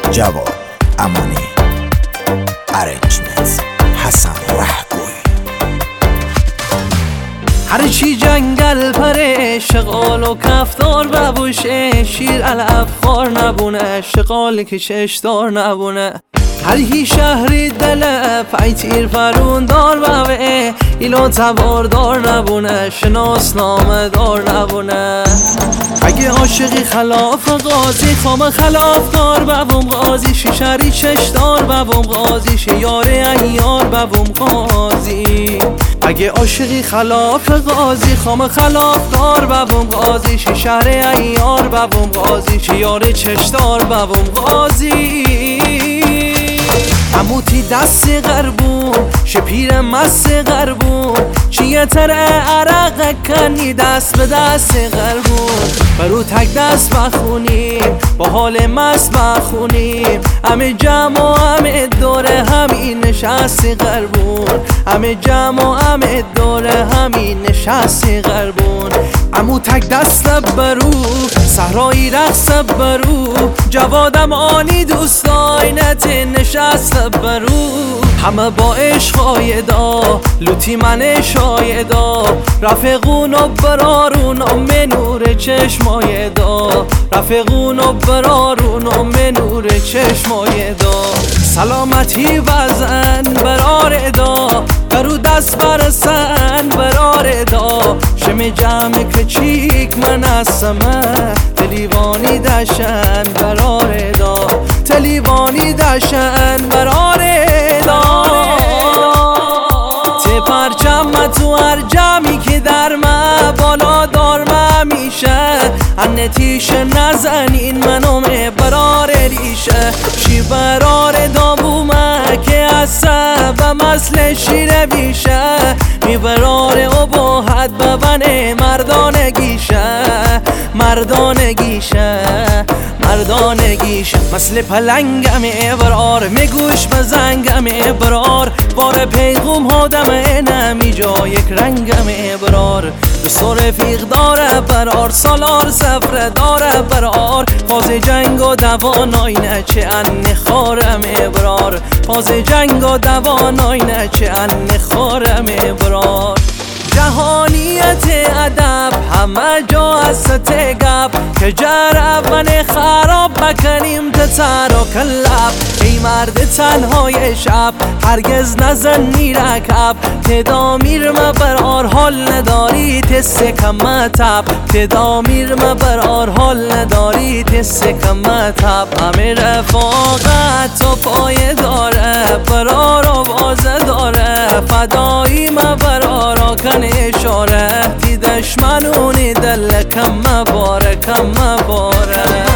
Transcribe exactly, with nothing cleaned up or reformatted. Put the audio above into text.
جواد امانی، ارنجمنت حسن رهگوی. هرچی جنگل پره شغال و کفتار ببوشه، شیر علف خار نبونه، شغال که چشدار نبونه. هر هی شهری دله پای تیر فرون دار بوه، ایلو تبار دار نبونه، شناس نامه دار نبونه. اگه عاشقی خلاف قاضی، خام خلاف دار ببوم قاضی، شیشری چشدار ببوم قاضی، شیاره ایار ببوم قاضی. اگه عاشقی خلاف قاضی، خام خلاف دار ببوم قاضی، شیشره ایار ببوم قاضی، شیاره چشدار ببوم قاضی. عموتی دست غربون شپیر مست غربون، چیه تر عرق کنی دست به دست غربون. برو تک دست بخونیم با حال مست بخونیم، همه جمع و همه دوره همین نشست غربون، همه جمع و همه دوره همین نشست غربون. عمو تک دست برو صحرایی رقص برو، جوادم آنی دوست آینت نشست برو. همه با عشقای دا لوتی من شایدا، رفقون و برارون و منور چشمای دا، رفقون و برارون و منور چشمای دا. سلامتی وزن برار دا، برو دست برسن برار دا. شم جمع کچیک من اسمه، تلیوانی دشن برار دا، تلیوانی دشن برار دا. ته پرچم تو هر جمعی که در من بالا دار من میشه، انتیش نزنین منو برار ریشه. شی برار دا بومه که عصب مثل شیر بیشه، می برار ابهت ببنه مردانگیشه، مردانگیشه مردانگیشه. مثل پلنگم ابرار میگوش بزنگم ابرار، بار پیغوم هادم نمی جا یک رنگم ابرار. دوست رفیق داره برار، سالار سفره داره برار، فاز جنگ و دوانای نه چه ان خارم ابرار، فاز جنگ و دوانای نه چه ان خارم ابرار. جهانیت ادب همه جا هست گپ، که جرب من خراب بکنیم تتر و کلب. ای مرد تنهای شب هرگز نزنی رکب، تدامیر مبرار حال نداری تست کم تب، تدامیر مبرار حال نداری تست کم تب. همه رفاقت تو پای داره، برار آوازه داره، فدایی مبرارا کن اشاره. تی دشمنونی دل کم باره کم باره.